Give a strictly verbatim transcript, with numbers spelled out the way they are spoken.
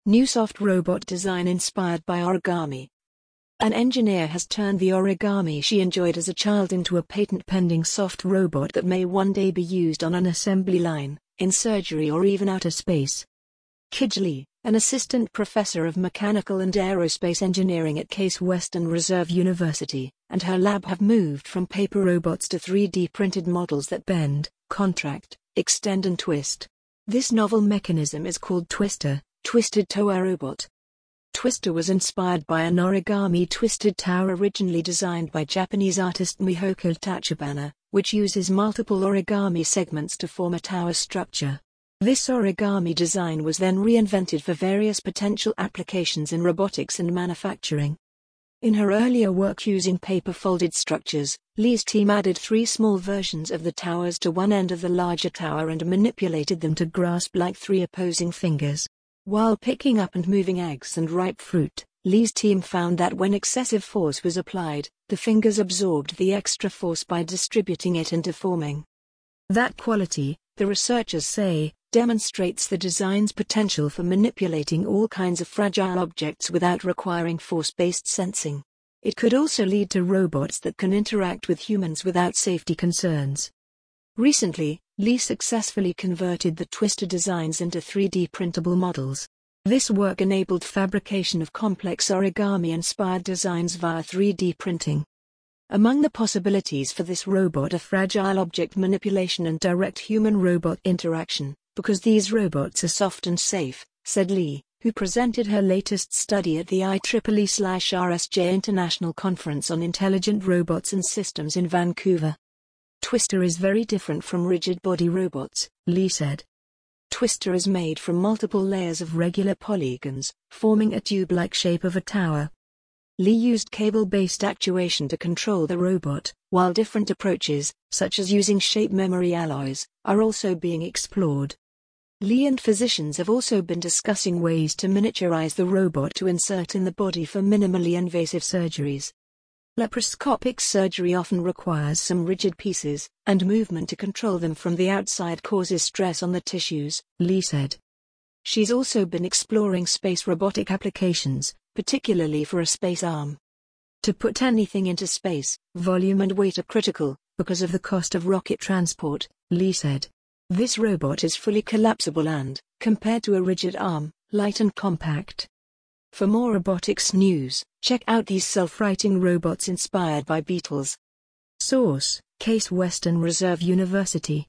New soft robot design inspired by origami. An engineer has turned the origami she enjoyed as a child into a patent-pending soft robot that may one day be used on an assembly line, in surgery or even outer space. Kij Lee, an assistant professor of mechanical and aerospace engineering at Case Western Reserve University, and her lab have moved from paper robots to three D printed models that bend, contract, extend and twist. This novel mechanism is called Twister, Twisted Tower Robot. Twister was inspired by an origami twisted tower originally designed by Japanese artist Mihoko Tachibana, which uses multiple origami segments to form a tower structure. This origami design was then reinvented for various potential applications in robotics and manufacturing. In her earlier work using paper-folded structures, Lee's team added three small versions of the towers to one end of the larger tower and manipulated them to grasp like three opposing fingers. While picking up and moving eggs and ripe fruit, Lee's team found that when excessive force was applied, the fingers absorbed the extra force by distributing it and deforming. That quality, the researchers say, demonstrates the design's potential for manipulating all kinds of fragile objects without requiring force-based sensing. It could also lead to robots that can interact with humans without safety concerns. Recently, Lee successfully converted the Twister designs into three D printable models. This work enabled fabrication of complex origami-inspired designs via three D printing. Among the possibilities for this robot are fragile object manipulation and direct human-robot interaction, because these robots are soft and safe, said Lee, who presented her latest study at the I triple E R S J International Conference on Intelligent Robots and Systems in Vancouver. Twister is very different from rigid-body robots, Lee said. Twister is made from multiple layers of regular polygons, forming a tube-like shape of a tower. Lee used cable-based actuation to control the robot, while different approaches, such as using shape memory alloys, are also being explored. Lee and physicians have also been discussing ways to miniaturize the robot to insert in the body for minimally invasive surgeries. Laparoscopic surgery often requires some rigid pieces, and movement to control them from the outside causes stress on the tissues, Lee said. She's also been exploring space robotic applications, particularly for a space arm. To put anything into space, volume and weight are critical, because of the cost of rocket transport, Lee said. This robot is fully collapsible and, compared to a rigid arm, light and compact. For more robotics news, check out these self-writing robots inspired by beetles. Source: Case Western Reserve University.